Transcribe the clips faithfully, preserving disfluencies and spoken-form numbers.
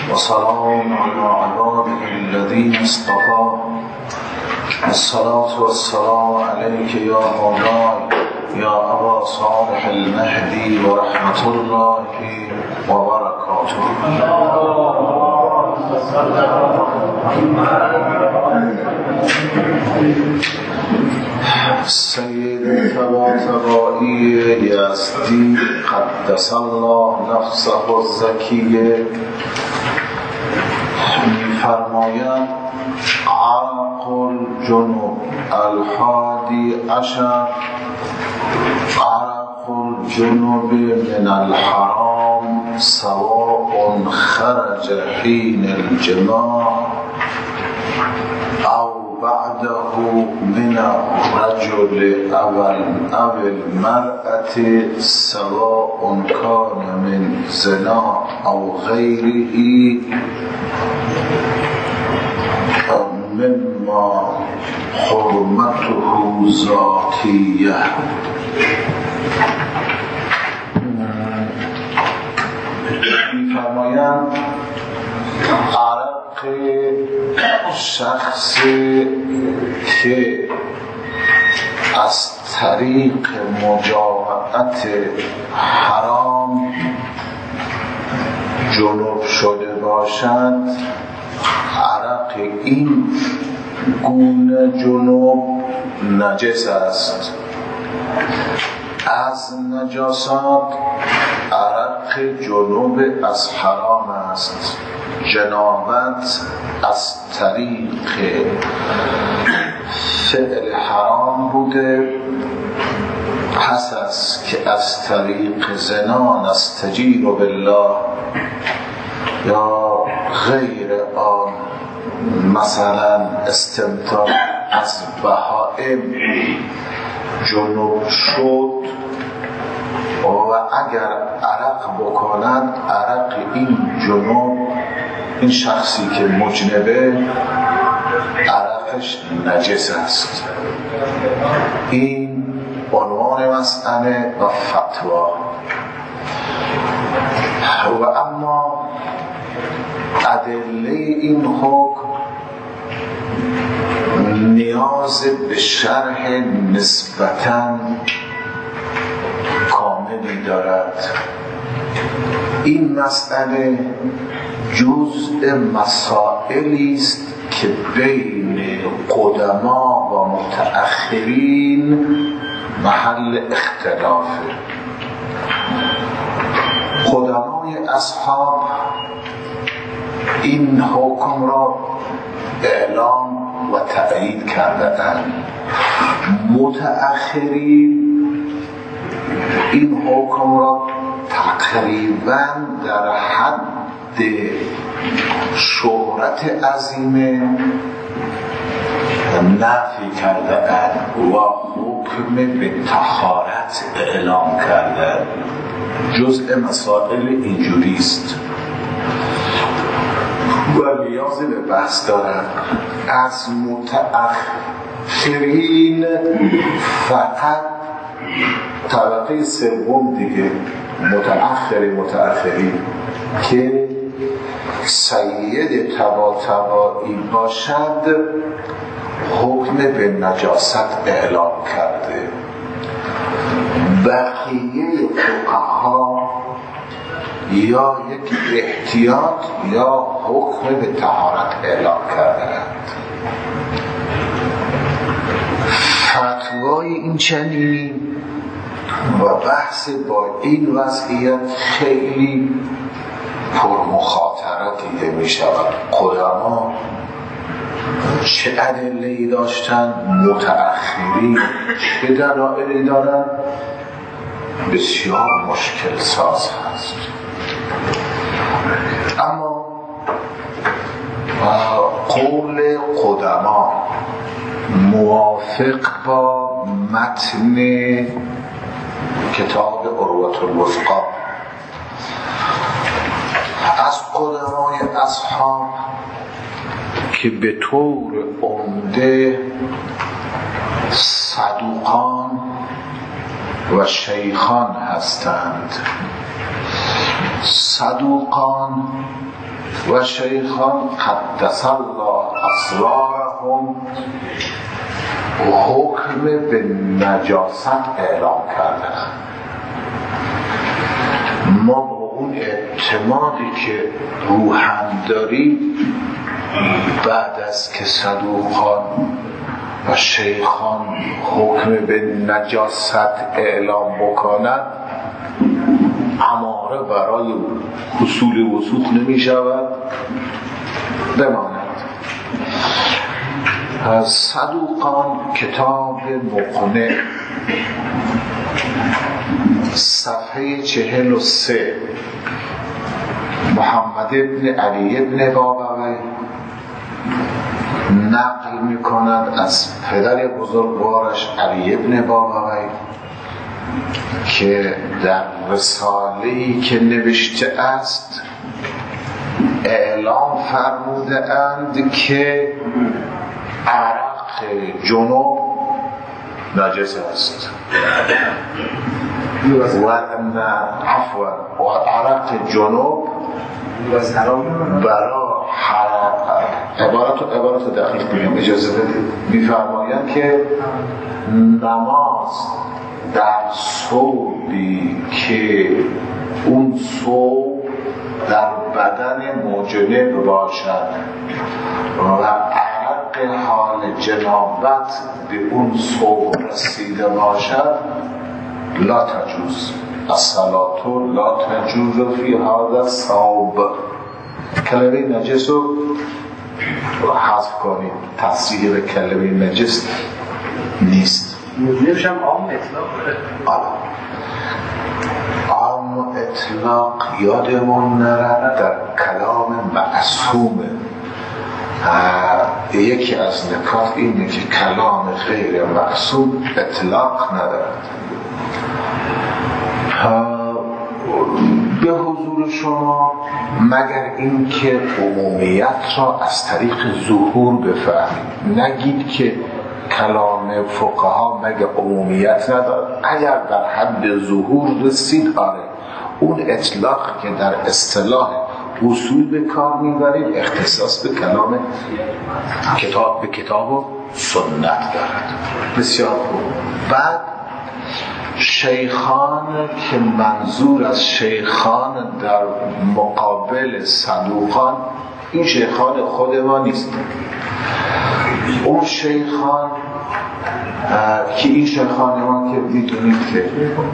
وسلام على عباده الذين اصطفى الصلاة والسلام عليك يا مولاي يا أبا صالح المهدي ورحمة الله وبركاته. سید طباطبایی یزدی قدس الله نفسه الزکیه می‌فرمایند عرق الجنوب الحادی عشر عرق الجنوب من الحرام سواء خرج حين الجماع او بعده من الرجل او المرأة سواء كان من زنا او غيره مما حرمته ذاتیه. می‌فرمایند عرق شخصی که از طریق مجامعت حرام جنوب شده باشد، عرق این گونه جنوب نجس است. از نجاسات عرق جنوب از حرام است. جنابت از طریق فعل حرام بوده، پس است که از طریق زنا نستجیر بالله یا غیر آن، مثلا استمتاع از بهائم جنوب شد و اگر عرق بکنند، عرق این جنوب، این شخصی که مجنبه، عرقش نجس است. این عنوان مسئله و فتوا. و اما ادله این حکم نیاز به شرح نسبتاً کاملی دارد. این مسئله جزء مسائلی است که بین قدما و متأخرین محل اختلافه. قدمای اصحاب این حکم را اعلام و تأیید کردند. متأخرین این حکم را تقریباً در حد شهرت عظیمه نفی کردند و حکم به طهارت اعلام کردند. جزء مسائل اینجوری است و نیاز به بحث دارند. از متأخرین فقط طبقه سوم دیگه، متأخر متأخرین که سید طباطبایی باشد، حکم به نجاست اعلام کرده. بقیه فقها یا یک احتیاط یا حکم به طهارت اعلام کردند. فتوای این چنینی و بحث با این وضعیت خیلی پرمخاطره دیده می شود. قدما چه ادله‌ای داشتن، متأخرین چه دلایلی دارن، بسیار مشکل ساز هست. اما قول قدما موافق با متن کتاب عروة الوثقی از قدمای اصحاب که به طور عمده صدوقان و شیخان هستند. صدوقان و شیخان قدس الله اسرارهم حکم به نجاست اعلام کردن. ما با اون اعتمادی که روحن داریم بعد از که صدوقان و شیخان حکم به نجاست اعلام بکنند اماره برای حصول وسوق نمی شود بماند. صدوقان کتاب مقنع صفحه چهل و سه محمد ابن علی ابن بابوی نقل می کند از پدر بزرگوارش علی ابن بابوی که در رساله‌ای که نوشته است اعلام فرموده اند که عرق جنوب نجس است و عفوا و عرق جنوب برای عبارت عبارت دقیق بگم اجازه بدید. می‌فرمایند که نماز در صوبی که اون صوب در بدن مجنب باشد و عرق حال جنابت به اون صوب رسیده باشد لا تجوز الصلاة لا تجوز فی هذا الصوب. کلمه نجس رو حذف کنید، تصریح به کلمه نجس نیست. موضوعش هم عام اطلاق عام اطلاق یادمون نرد در کلام معصومه. یکی از نکات اینه که کلام غیر معصوم اطلاق ندارد. به حضور شما مگر اینکه عمومیت را از طریق ظهور بفهمید، نگید که کلام فقها مگه عمومیت ندارد. اگر در حد ظهور رسید آره اون اطلاق که در اصطلاح اصول به کار میبرید اختصاص به کلام کتاب به کتاب و سنت دارد. بسیار خوب. بعد شیخان که منظور از شیخان در مقابل صدوقان، این شیخان خود ما نیست. اون شیخان که این شیخان ما که میدونید که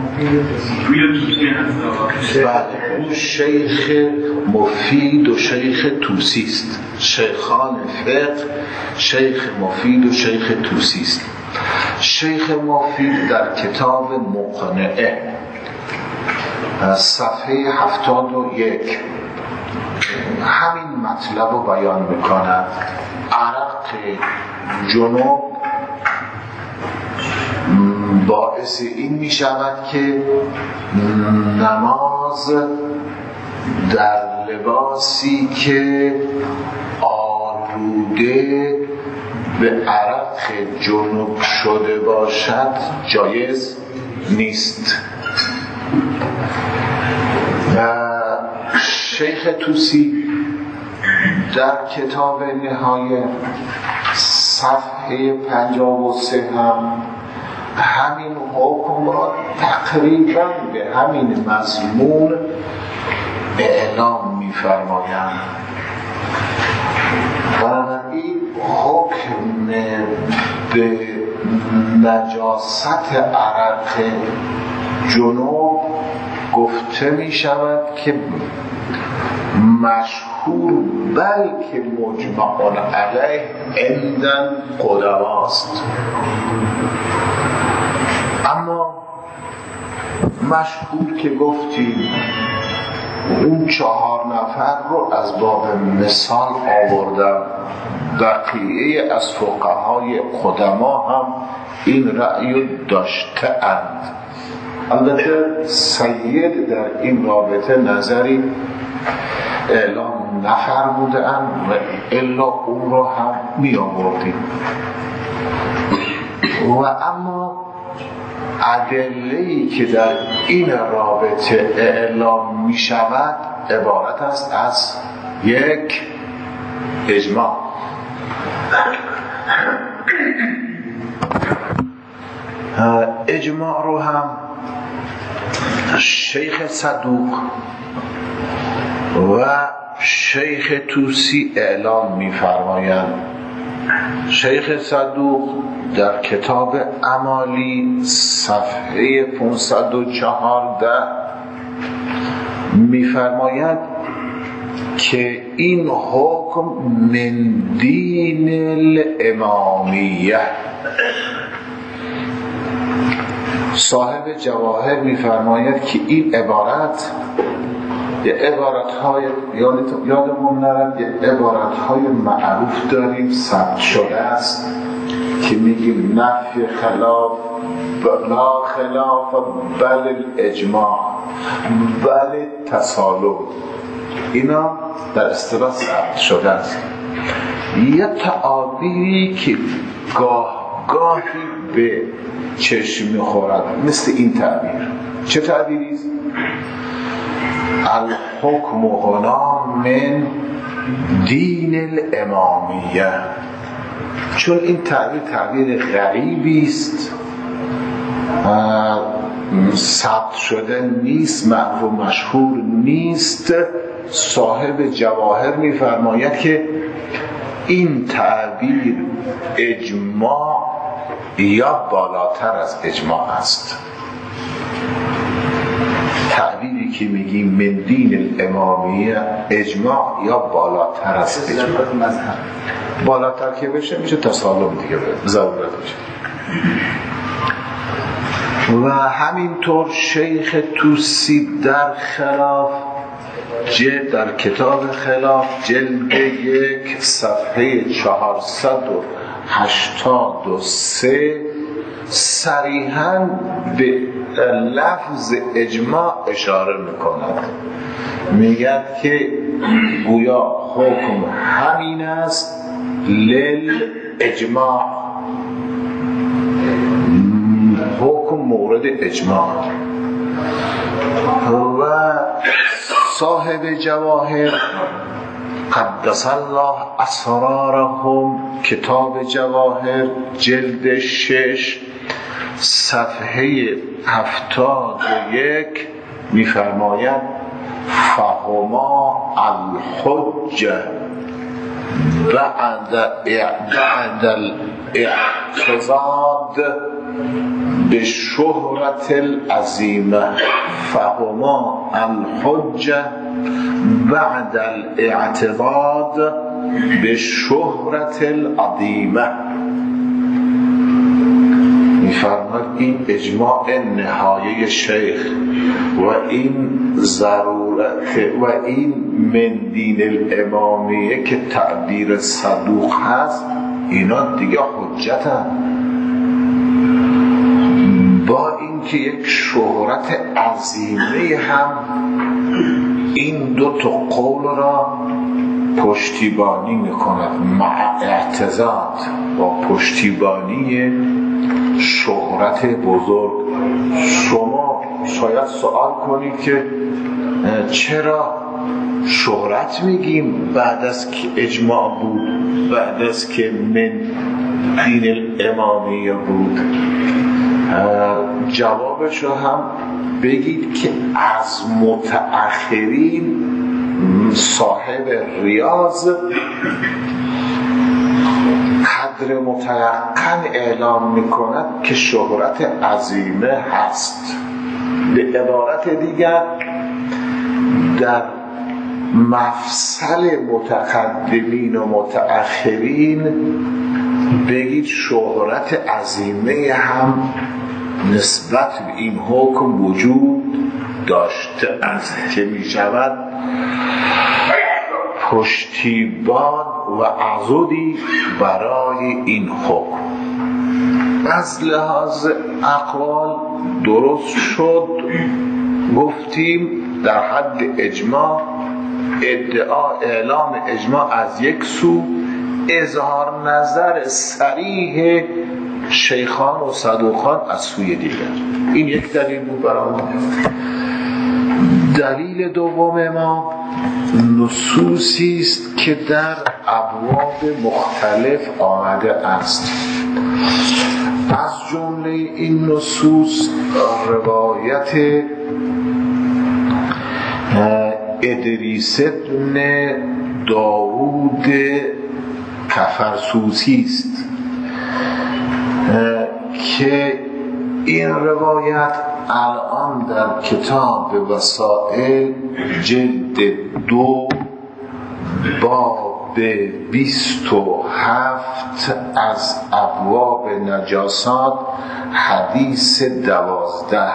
بله اون شیخ مفید و شیخ توسی است. شیخان فقه شیخ مفید و شیخ توسی است. شیخ مفید در کتاب مقنعه صفحه هفتاد و یک همین مطلب رو بیان میکند. عرق جنوب باعث این میشود که نماز در لباسی که آلوده به عرق جنوب شده باشد جایز نیست. شیخ توسی در کتاب نهایه صفحه پنجاه و سه هم همین حکم را تقریبا به همین مضمون اعلام می‌فرمایند. بنابراین حکم به نجاست عرق جنوب گفته می شود که مشهور بلکه مجمع علیه عندن قدماست. اما مشهور که گفتیم اون چهار نفر رو از باب مثال آوردم. بقیه از فقهای قدما هم این رأی داشته اند. البته سید در این رابطه نظری اعلام نفرموده اند و الا اون رو هم می آوردیم. و اما ادله‌ای که در این رابطه اعلام می شود عبارت است از یک، اجماع. اجماع رو هم شیخ صدوق و شیخ طوسی اعلام می‌فرمایند. شیخ صدوق در کتاب امالی صفحه پانصد و چهارده می‌فرماید که این حکم من دین الامامیه. صاحب جواهر می‌فرماید که این عبارت یه عبارت‌های یادمون نرد، یه عبارت‌های معروف داریم ثبت شده است که میگیم نفی خلاف لا خلاف بل الاجماع بل تسالم. اینا در اصطلاح ثبت شده است. یه تعابیری که گاه گاهی به چشم میخورد مثل این تعبیر. چه تعبیری است؟ الحکم هنا من دین الامامیه. چون این تعبیر تعبیر غریبی است، ثبت شده نیست، معروف و مشهور نیست، صاحب جواهر میفرماید که این تعبیر اجماع یا بالاتر از اجماع است. تعبیری که میگیم من دین الامامیه اجماع یا بالاتر از اجماع. بالاتر که بشه میشه تسالم دیگه، ضرورت میشه. و همینطور شیخ طوسی در خلاف جلد در کتاب خلاف جلد یک صفحه چهارصد و هشتاد و سه صریحاً به لفظ اجماع اشاره میکند. میگه که گویا حکم همین است لیل اجماع، حکم مورد اجماع. و صاحب جواهر قدس الله اسرارهم کتاب جواهر جلد شش صفحه هفتاد و یک میفرماید فهما الحجه بعد بعد الاعتضاد به شهرت العظیمه. فهما الحجه بعد الاعتضاد به شهرت العظیمه. میفرماید این اجماع نهایه شیخ و این ضرورت و این من دین الامامیه که تعبیر صدوق هست، اینا دیگه حجتن، با اینکه یک شهرت عظیمه هم این دو تا قول را پشتیبانی میکند مع اعتضاد، با پشتیبانی شهرت بزرگ. شما شاید سوال کنید که چرا شهرت میگیم بعد از که اجماع بود، بعد از که من دین الامامیه بود؟ جوابش رو هم بگید که از متأخرین صاحب ریاض قدر متلقن اعلام میکند که شهرت عظیمه هست. به عبارت دیگر در مفصل متقدمین و متأخرین بگید شهرت عظیمه هم نسبت به این حکم وجود داشته است که می شود پشتیبان و عضدی برای این حکم. از لحاظ اقوال درست شد، گفتیم در حد اجماع ادعا اعلام اجماع از یک سو، اظهار نظر صریح شیخان و صدوقان از سوی دیگر. این یک دلیل بود برای ما. دلیل دوم ما نصوصی است که در ابواب مختلف آمده است. از جمله این نصوص روایت ادریس ابن داوود کفرسوسی است که این روایت الان در کتاب وسائل جلد دو باب بیست و هفت از ابواب نجاسات حدیث دوازده.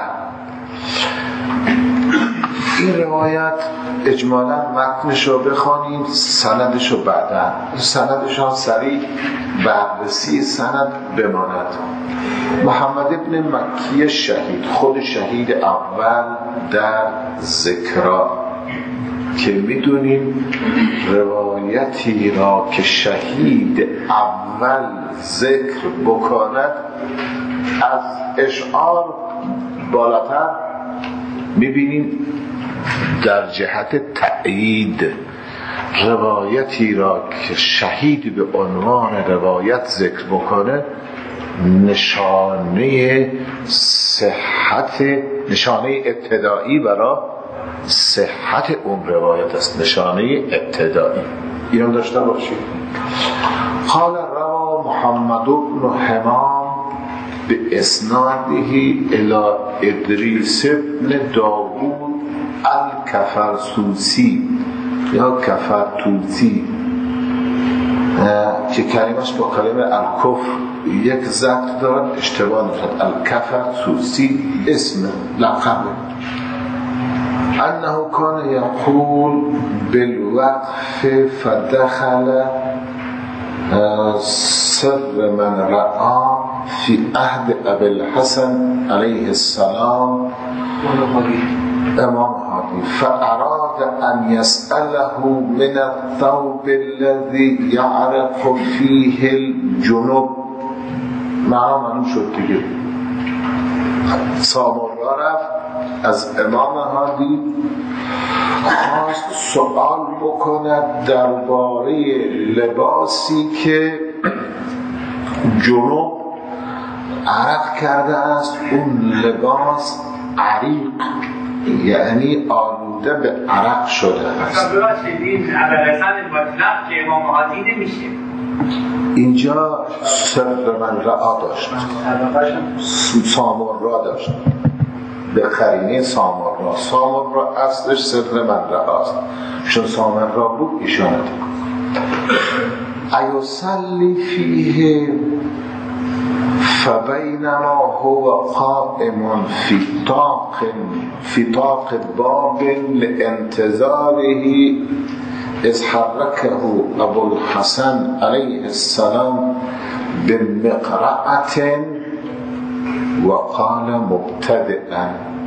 این روایت اجمالا متنش رو بخوانید، سندش رو بعدا سندش رو سریع بررسی سند بماند. محمد ابن مکی شهید، خود شهید اول در ذکرا که میدونیم روایتی را که شهید اول ذکر بکند از اشعار بالاتر میبینیم در جهت تأیید روایتی را که شهید به عنوان روایت ذکر بکنه نشانه صحت، نشانه ابتدایی برای صحت اون روایت است، نشانه ابتدایی. اینو داشته باشید. قال روا محمد بن حمام به اسناده الى ادریس ابن داوود الکفرسوسی یا کفرتوسی که کلمش با کلمه الکفر یک ضبط دارد، اشتباه نشد. الکفرسوسی اسم لقبه. انه کان یقول بالوقف فدخل سر من رأى فی عهد ابی الحسن علیه السلام امام هادی فاراد ان يسأله من الثوب الذي يعرق فيه الجنوب. معنا معلوم شد دیگه. سامورا رفت از امام هادی خواست سوال بکند درباره لباسی که جنوب عرق کرده است. اون لباس عریق یعنی آلوده به عرق شده است. اینجا سر من رعا داشت، سامر را داشت به قرینه سامر را. سامر را اصلش سر من رعاست، چون سامر را بود ایشانت ایوسلی فیه فبینما هو قائم فی طاق فی طاق باب لانتظاره اذ حرکه ابو الحسن علیه السلام بمقرعة وقال مبتدئا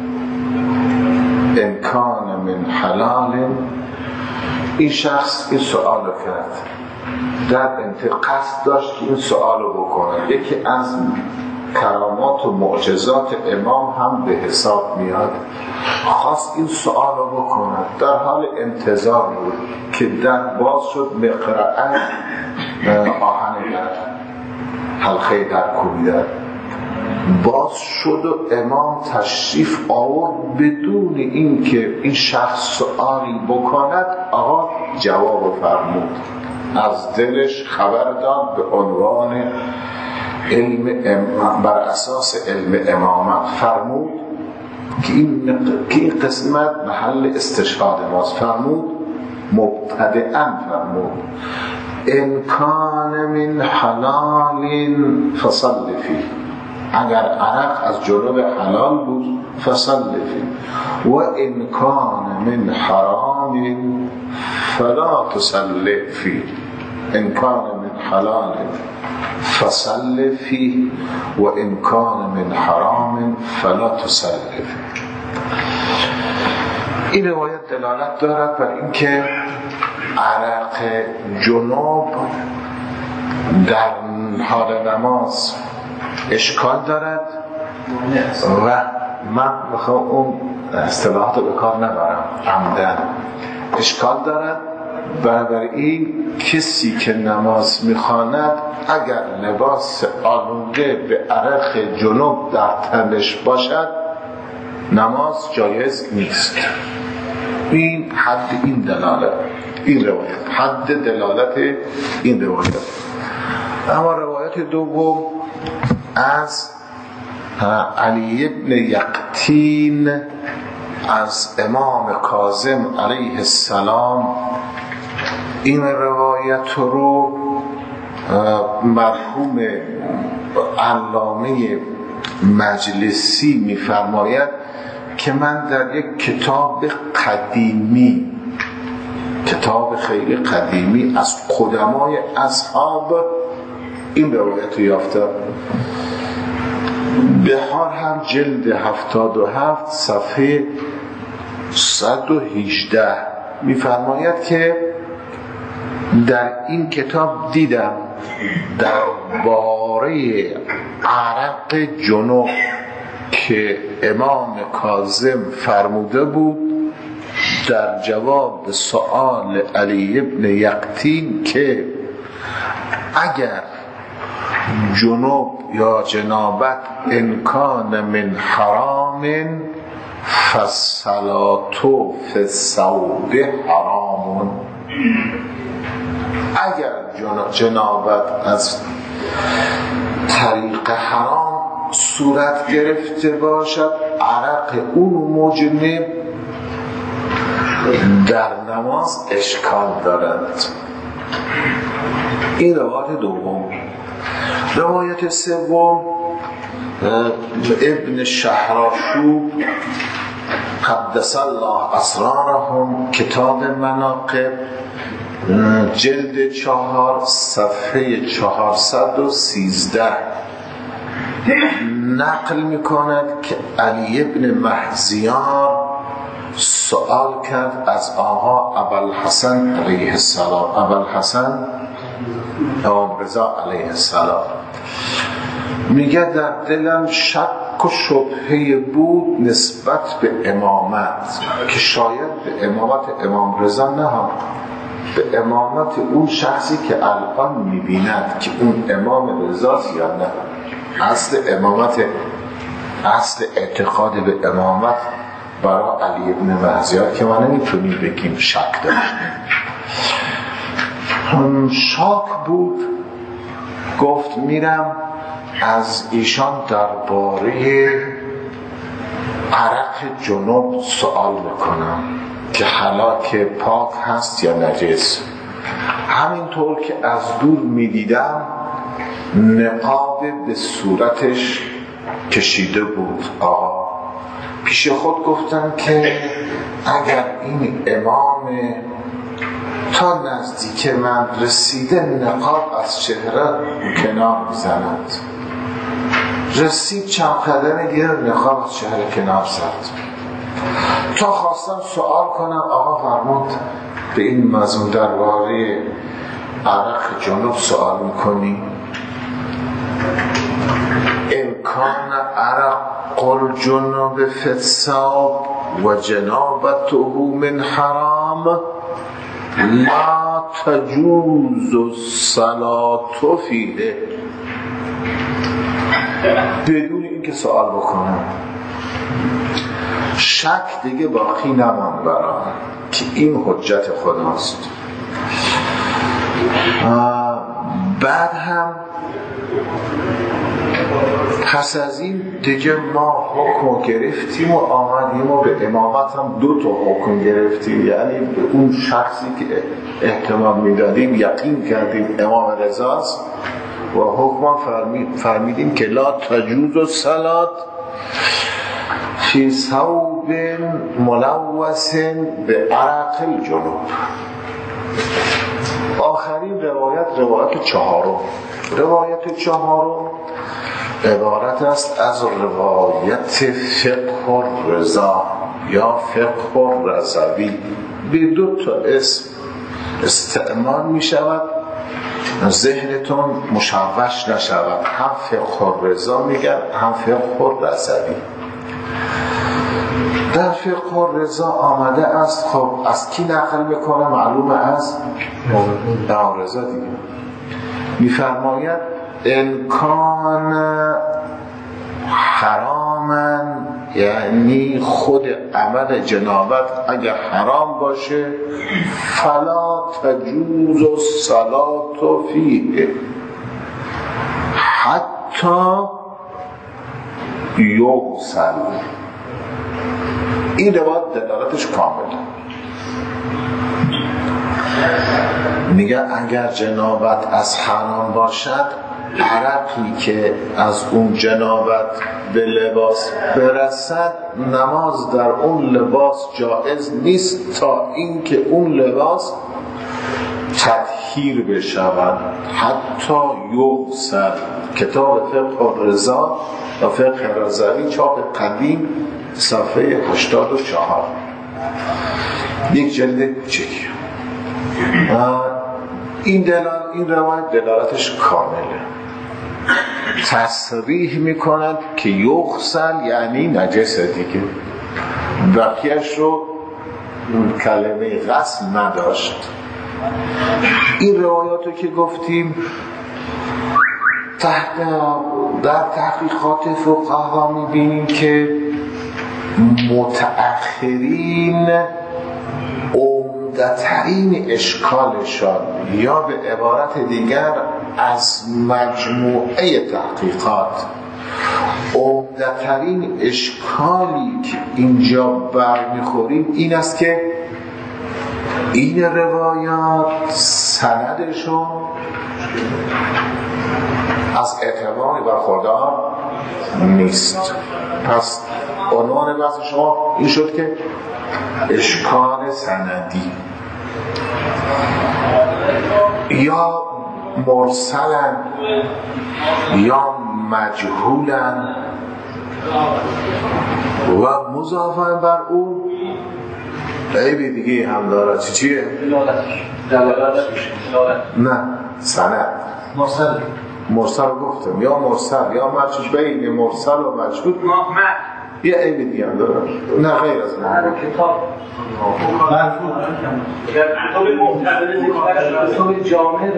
ان کان من حلال. این شخص این سؤال کرد، در انتقاص داشت که این سؤال رو بکنه. یکی از کرامات و معجزات امام هم به حساب میاد. خواست این سؤال رو بکنه، در حال انتظار بود که در باز شد. مقرعه آهن در حلقه در کوبیدن باز شد و امام تشریف آورد بدون این که این شخص سؤالی بکند. آقا جواب فرمود، از دلش خبر داد به عنوان علم ام... بر اساس علم امامت فرمود که این, که این قسمت محل استشهاد ماست. فرمود مبتدئا فرمود ان کان من حلال فصل فیه. اگر عرق از جنوب حلال بود فصل فیه و ان کان من حرام فلا تصل فیه. ان کان من حلال فصل فیه و ان کان من حرام فلا تصل فیه. این روایت دلالت دارد بر اینکه عرق جنوب در حال نماز اشکال دارد و من بخوام اون اصطلاحات رو به کار نبرم عمدن، اشکال دارد. بنابراین کسی که نماز میخواند اگر لباس آلوده به عرق جنوب در تنش باشد نماز جایز نیست. این حد این دلالت این روایت حد دلالت این روایت. اما روایت دوم از علی ابن یقطین از امام کاظم علیه السلام، این روایت رو مرحوم علامه مجلسی می‌فرماید که من در یک کتاب قدیمی کتاب خیلی قدیمی از قدمای اصحاب این روایت رو یافتم. بهار هم جلد هفتاد و هفت صفحه صد و هجده می‌فرماید که در این کتاب دیدم درباره عرق جنوب که امام کاظم فرموده بود در جواب سؤال علی ابن یقطین که اگر جنوب یا جنابت امکان من حرام فالصلاة فی الثوب حرام، اگر جنابت از طریق حرام صورت گرفته باشد عرق اون مجنب در نماز اشکال دارد. این روایت دوم. روایت سوم ابن شهراشوب قدس الله اسرارهم کتاب مناقب جلد چهار صفحه چهارصد و سیزده نقل میکند که علی ابن محزیار سوال کرد از آقا ابوالحسن علیه السلام، ابوالحسن امام رضا علیه السلام، میگه در دلم شک و شبهه بود نسبت به امامت که شاید به امامت امام رضا نه هم به امامت اون شخصی که الان میبیند که اون امام رضاست یا نه. اصل امامت اصل اعتقاد به امامت برای علی ابن محزیار که ما نمیتونیم بگیم شک داشتیم. شاک بود. گفت میرم از ایشان درباره عرق جنوب سوال میکنم که هلاک پاک هست یا نجس. همینطور که از دور میدیدم نقاب به صورتش کشیده بود. آقا پیش خود گفتم که اگر این امام تا نزدیک من رسیده نقاب از چهره کنار میزند، رسید چند قدم دیگه نقاب از چهره کنار زد. تا خواستم سوال کنم آقا فرمود به این مضمون درباره عرق جنوب سوال میکنی؟ امکان عرق الجنوب فی الثوب و جنابته من حرام لا تجوز الصلاة فیه. بدون اینکه سوال بکنم شک دیگه باقی نمان برام که این حجت خداست. بعد هم پس از این دیگه ما حکم گرفتیم و آمدیم و به امامت هم دو تا حکم گرفتیم، یعنی به اون شخصی که احتمال میدادیم یقین کردیم امام رضاست و حکم فرمیدیم که لا تجوز الصلاة فی ثوب ملوث به عرق الجنوب. آخرین روایت روایت چهارم. روایت چهارم عبارت است از روایت فقه الرضا یا فقه الرضوی. به دو تا اسم استعمال می شود، ذهنتون مشوش نشود. هم فقه الرضا میگن هم فقه الرضوی. در فقه الرضا آمده است. خب از کی نقل میکنه؟ معلومه از امام رضا دیگه. میفرماید امکان حراما، یعنی خود عمل جنابت اگر حرام باشه، فلا تجوز الصلاة فیه حتی یغسل. این روایت دلالتش کامله. میگه اگر جنابت از حرام باشد، عرقی که از اون جنابت به لباس برسد، نماز در اون لباس جائز نیست تا اینکه اون لباس تطهیر بشود، حتی یغسل. کتاب فقه الرضا و فقه رضوی چاپ قدیم صفحه هشتاد و چهار، یک جلد کوچک. این دلال این روایت دلالتش کامله، تصریح میکند که یغسل یعنی نجسه دیگه، بقیهش رو کلمه غسل نداشت. این روایاتو که گفتیم تحت در تحقیقات فقها میبینیم که متأخرین عمده‌ترین اشکالشان، یا به عبارت دیگر از مجموعه تحقیقات عمده‌ترین اشکالی که اینجا برمیخوریم این است که این روایات سندشون از اعتباری برخوردار نیست. پس عنوان بحث شما این شد که اشکال سندی، یا مرسلن یا مجهولن و مضافن بر اون عیب دیگه هم داره. چی چیه؟ نه سند مرسل مرسل گفتم، یا مرسل یا مجهول، بین مرسل و مجهول یه عیب دیگه هم داره. نه غیر از نه کتاب کتاب جامع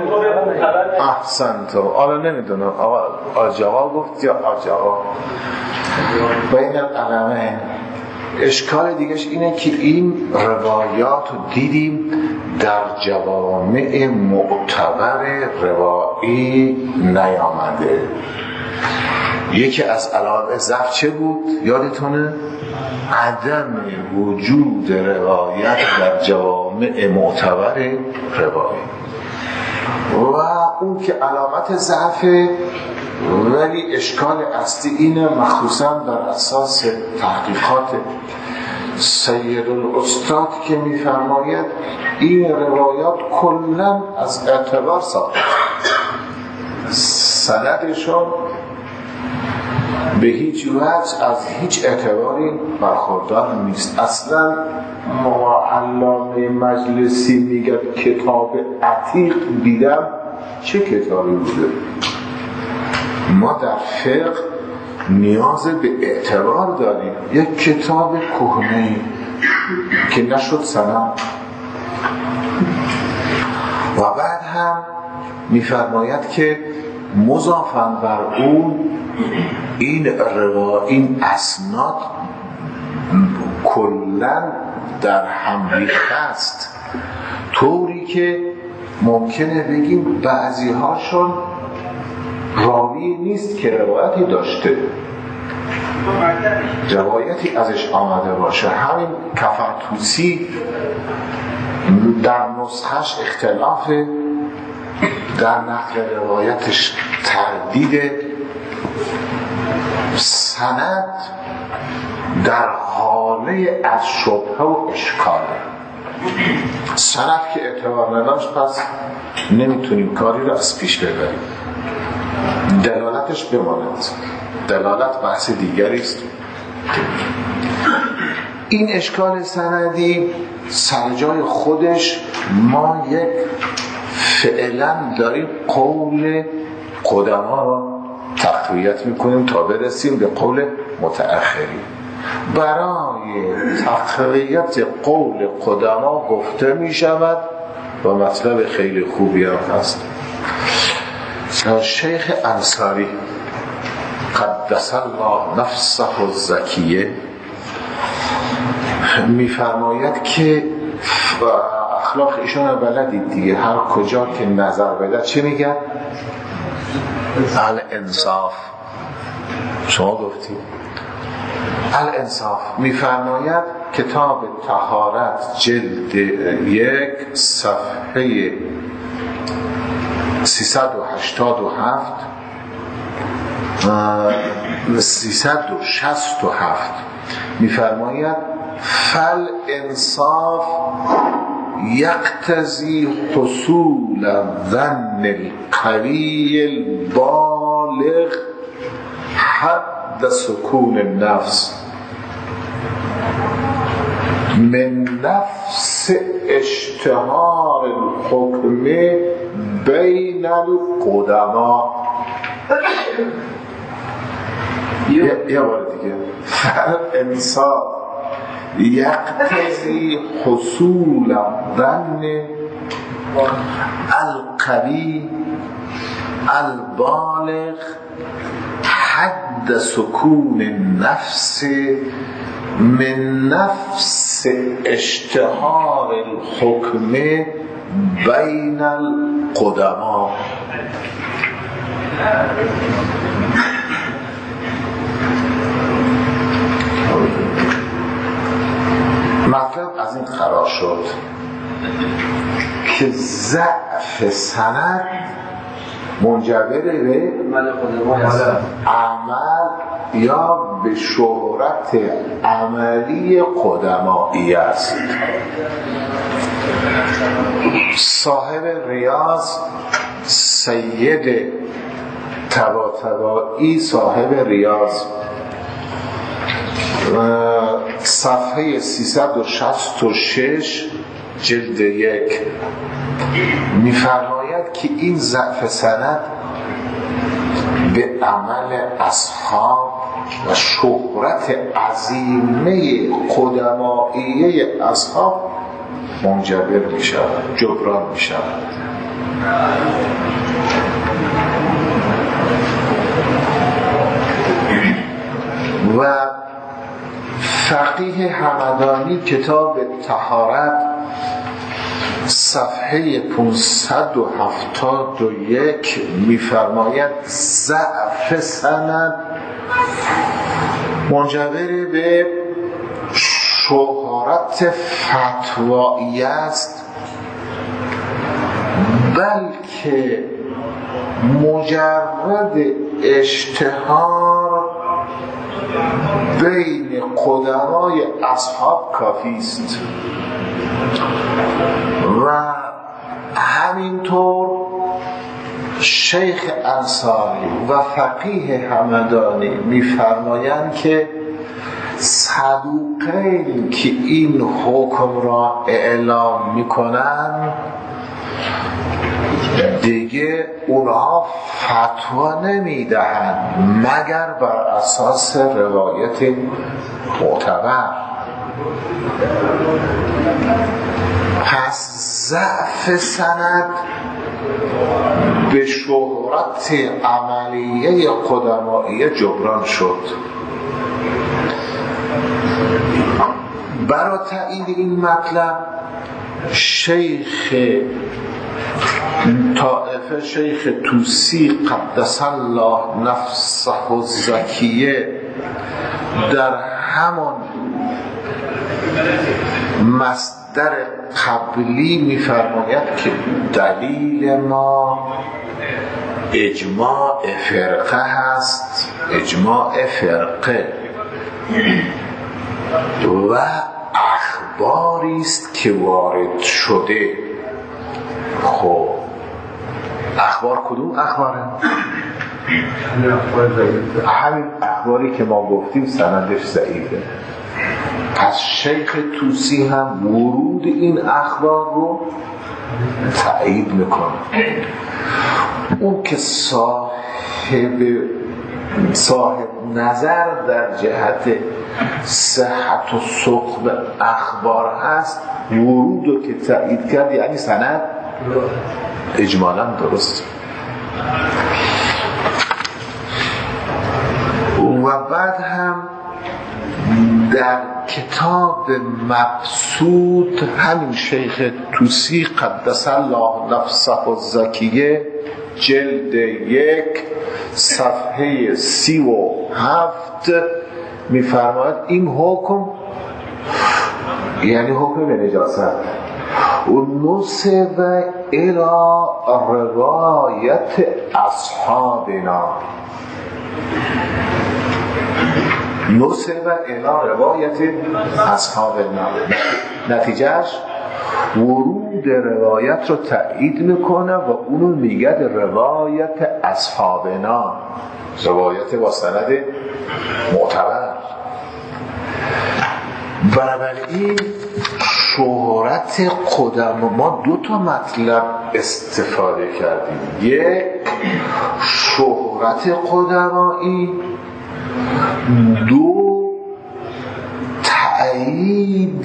احسن تو. حالا نمیدونم آقا آج آقا گفت یا آج آقا بین القلمه. اشکال دیگهش اینه که این روایات رو دیدیم در جوامع معتبر روایی نیامده. یکی از علائم ضعف چه بود؟ یادتونه؟ عدم وجود روایت در جوامع معتبر روایی. و اون که علامت ضعفه، ولی اشکال اصلی اینه، مخصوصا در اساس تحقیقات سید الاستاد که میفرماید این روایات کلا از اعتبار ساقط، سندشون به هیچ وجه از هیچ اعتباری برخوردار نیست. اصلا علامه مجلسی میگه کتاب عتیق دیدم. چه کتابی بوده؟ ما در فقه نیاز به اعتبار داریم. یک کتاب کهنه که نشد سند. و بعد هم میفرماید که مضافاً بر اون این روا این اسناد کلاً در هم ریخته است، طوری که ممکنه بگیم بعضی هاشون راوی نیست که روایتی داشته، روایتی ازش آمده باشه. همین کفرطوسی در نسخش اختلافه، در نقل روایتش تردید، سند در حاله از شبهه و اشکاله. سند که اعتبار نداشت، پس نمیتونیم کاری رو از پیش ببریم، دلالتش بماند. دلالت بحث دیگری است. این اشکال سندی سر جای خودش ما یک فعلا داریم قول قدما را تقویت میکنیم تا برسیم به قول متأخرین. برای تقویت قول قدما گفته می شود و مطلب خیلی خوبی هم هست. شیخ انصاری قدس الله نفسه الزکیه می فرماید که اخلاق ایشان بلدید دیگه، هر کجا که نظر بده چی میگه؟ الانصاف. شما گفتید الانصاف. میفرماید کتاب طهارت جلد یک صفحه سیصد و هشتاد و هفت سیصد و شصت و هفت میفرماید فل انصاف یقتضی حصول ظن القوی البالغ حد سکون النفس من نفس اشتهار الحکم بین القدما. یه بار دیگه انصاف یقتضی حصول ظن القوی البالغ حد سکون النفس من نفس اشتهار الحکم بین القدما. مطلب از این قرار شد که ضعف سند منجبر به عمل یا به شهرت عملی قدمایی است. صاحب ریاض سید طباطبایی صاحب ریاض صفحه سیصد و شصت و شش جلد یک می‌فرماید که این ضعف سند به عمل اصحاب و شهرت عظیمه قدمائیه اصحاب منجبر می‌شود، جبران می‌شود. و فقیه همدانی کتاب طهارت صفحه پانصد و هفتاد و یک می‌فرماید ضعف سند منجبر به شهرت فتوایی است، بلکه مجرد اشتهار بین قدمای اصحاب کافی است. و همینطور شیخ انصاری و فقیه همدانی می‌فرمایند که صدوقین که این حکم را اعلام می‌کنند دیگه اونها فتوا نمیدهند مگر بر اساس روایت معتبر. پس ضعف سند به شهرت عملیه قدمائیه جبران شد. برای تایید این مطلب شیخ طائفه شیخ طوسی قدس الله نفسه الزکیه در همان مصدر قبلی می‌فرماید که دلیل ما اجماع فرقه هست، اجماع فرقه و اخباری است که وارد شده. خب اخبار کدوم اخباره؟ همین اخباری که ما گفتیم سندش ضعیفه. پس شیخ طوسی هم ورود این اخبار رو تایید میکنه. اون که صاحب صاحب نظر در جهت صحت و ثقب اخبار هست، ورود رو که تایید کرد یعنی سند اجمالا درست. و بعد هم در کتاب مبسوط همین شیخ طوسی قدس الله نفسه الزکیه جلد یک صفحه سی و هفت میفرماید این حکم یعنی حکم به نجاست و نسب الى روایت اصحابنا، نسب الى روایت اصحابنا، نتیجهش ورود روایت رو تایید میکنه و اونو میگه روایت اصحابنا، روایت با سند معتبر. بنابراین شهرت قدما، ما دو تا مطلب استفاده کردیم، یک شهرت قدمایی، دو تأیید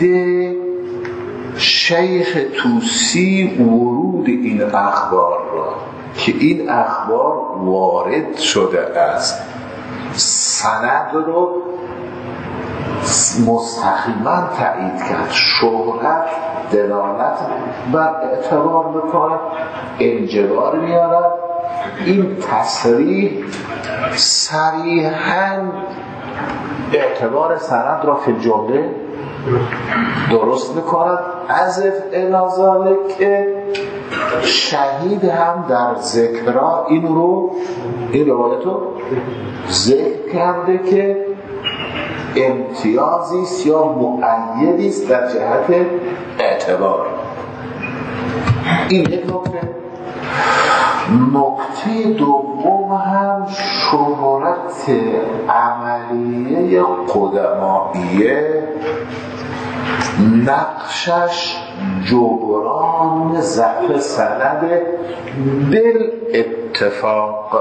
شیخ طوسی ورود این اخبار را که این اخبار وارد شده است، سند رو مستقیما تایید کرد. شهرت دلالت بر اعتبار میکنه، انجبار میارد. این تصریح صریحاً اعتبار سند را فی جمله درست میکند. عزف الازاله که شهید هم در ذکرها این رو این روایت رو ذکر کرده که امتیازی است یا مؤیدی است در جهت اعتبار. این یک نکته. نکته دوم هم شهرت عملیه قدمائیه، نقشش جبران ضعف سند بالاتفاق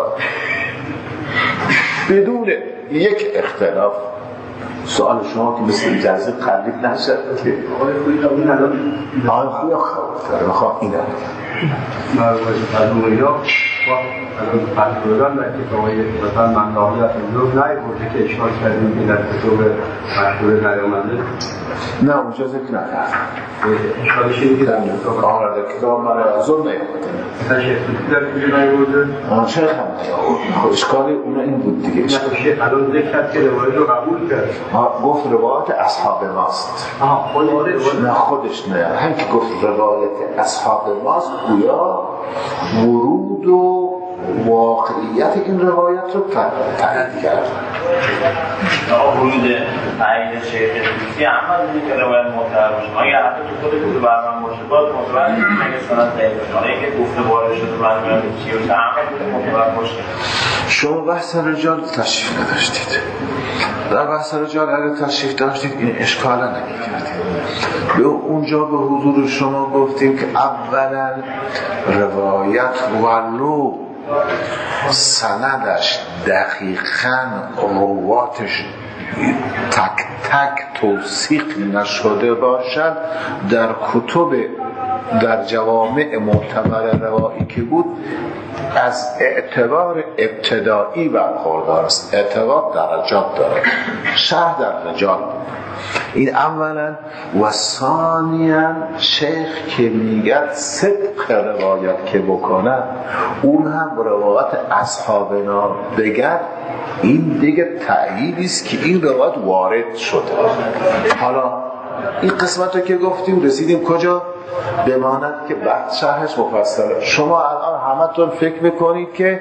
بدون یک اختلاف. سوال شما که مثل جزی قلب نشد که آقای خویی تا این الان آقای خویی خواه میخواه این هم مرموز قدوم اینا الان قدوم و اتفاقی مثلا منطقی از این رو نهی برده که اشکال کردیم که در کتاب مشهور نیامده؟ نه اونجا ذکر نکرد. اشکالش اینی که در کتاب آره در کتاب من ازون نیامده مثلا شیخ در کجا نیامده؟ آن شیخ هم نیامده. اشکال اون این بود دیگه. نه شیخ الان ذکر کرد که روایت رو قبول کرد. گفت روایت اصحاب ماست. آها خود روایت نه خودش نه، هم که گفت روایت اصحاب ماست گویا ورود و واقعیت این روایت رو تایید کرد. ورود تایید شیخ طوسی اما دیگه که روایت معتبر باشه، اگه حتی تو خود بود برنامه باشه باز معتبر نیست، اگه سند ضعیف باشه، اگه گفته وارد شده برنامه چی باشه اما بود معتبر باشه. شما بحث رجال تشریف نداشتید. در بحث رجال اگه تشریف داشتید این اشکالا نمی‌کردید. به اونجا به حضور شما گفتیم که اولا روایت ولو سندش دقیقاً رواتش تک تک توثیق نشده باشد، در کتب در جوامع معتبر روایی که بود از اعتبار ابتدایی برخوردار است. اعتبار درجات داره، شرح در رجال. این اولا. و ثانیا شیخ که میگه صدق روایت که بکنه اون هم روایت اصحابنا بگه، این دیگه تأییدی است که این روایت وارد شده. حالا این قسمت رو که گفتیم رسیدیم کجا؟ بماند که بعد شرحش مفصله. شما الان همتون فکر میکنید که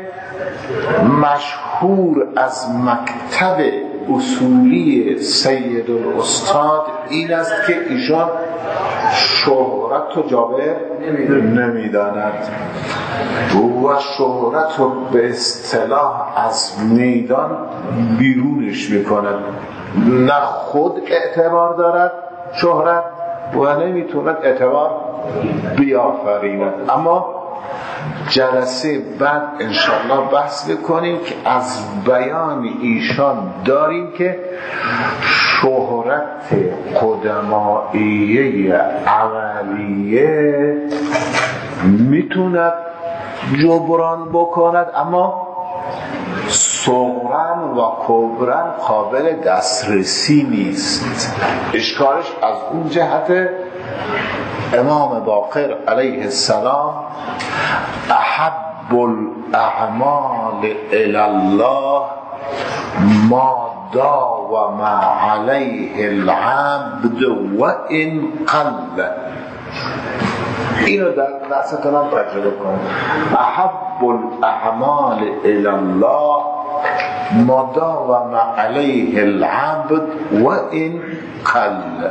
مشهور از مکتب اصولی سید الاستاد این است که ایشان شهرت و جابر نمیداند و شهرت رو به اصطلاح از میدان بیرونش میکند، نه خود اعتبار دارد شهرت و نمیتوند اعتبار بیافریند. اما جلسه بعد انشاءالله بحث بکنیم که از بیان ایشان داریم که شهرت قدمائیه عملیه میتوند جبران بکند، اما صغرن و کبرن قابل دسترسی نیست. اشکالش از اون جهت امام باقر علیه السلام احب الاعمال الی الله ما داوم علیه العبد و ان قل. اینو در دستتون هم تجربه کنید. احب الاعمال الی الله ما داوم علیه العبد و ان قل.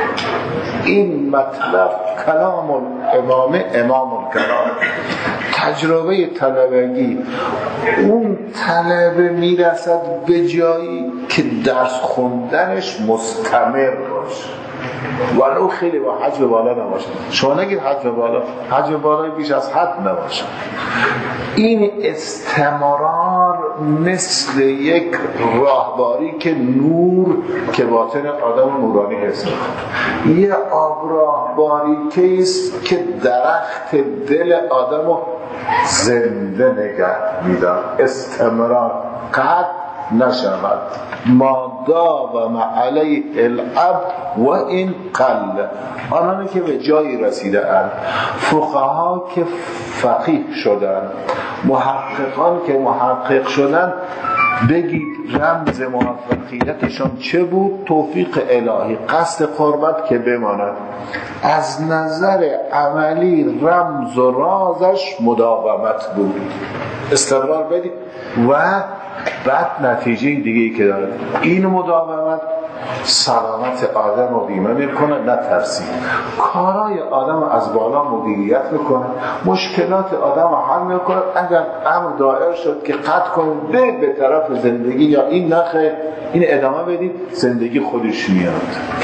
این مطلب کلام الامام امام الکلام، تجربه طلبگی. اون طلبه میرسد به جایی که درس خوندنش مستمر باشه ولو خیلی با حجم بالا نباشه. شما نگید حجم بالا، حجم بالای بیش از حد نباشه. این استمرار مثل یک راهباری که نور که باطن آدم نورانی حس می‌کنه، یه آب راهباری که است که درخت دل آدمو زنده نگه می‌داره. استمرار قطع نشود. ما داوم علیه العبد و این قل. آنانی که به جایی رسیده اند، فقها که فقیه شدن، محققان که محقق شدن، بگید رمز موفقیتشان چه بود؟ توفیق الهی، قصد قربت که بماند. از نظر عملی رمز و رازش مداومت بود. استمرار بدید و بعد نتیجه دیگه‌ای که داره این مداومت سلامت آدم رو بیمه میکنه، نه ترسید. کارهای آدم از بالا مدیریت میکنه، مشکلات آدم رو حل میکنه. اگر امر دائر شد که قطع کنید به به طرف زندگی یا این نخه این ادامه بدید، زندگی خودش میاد.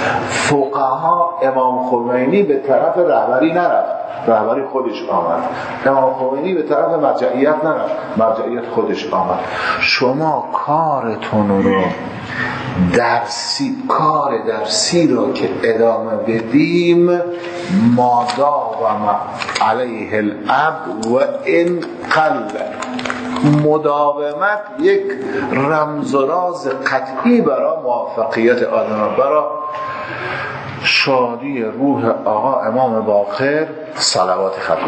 فقها امام خمینی به طرف رهبری نرفت، رهبری خودش آمد. امام خمینی به طرف مرجعیت نرفت، مرجعیت خودش آمد. شما کارتون رو درسی، کار درسی رو که ادامه بدیم، ما داوم علیه العبد و ان قل. مداومت یک رمز و راز قطعی برای موفقیت آدم، برای شادی روح آقا امام باقر صلوات ختم.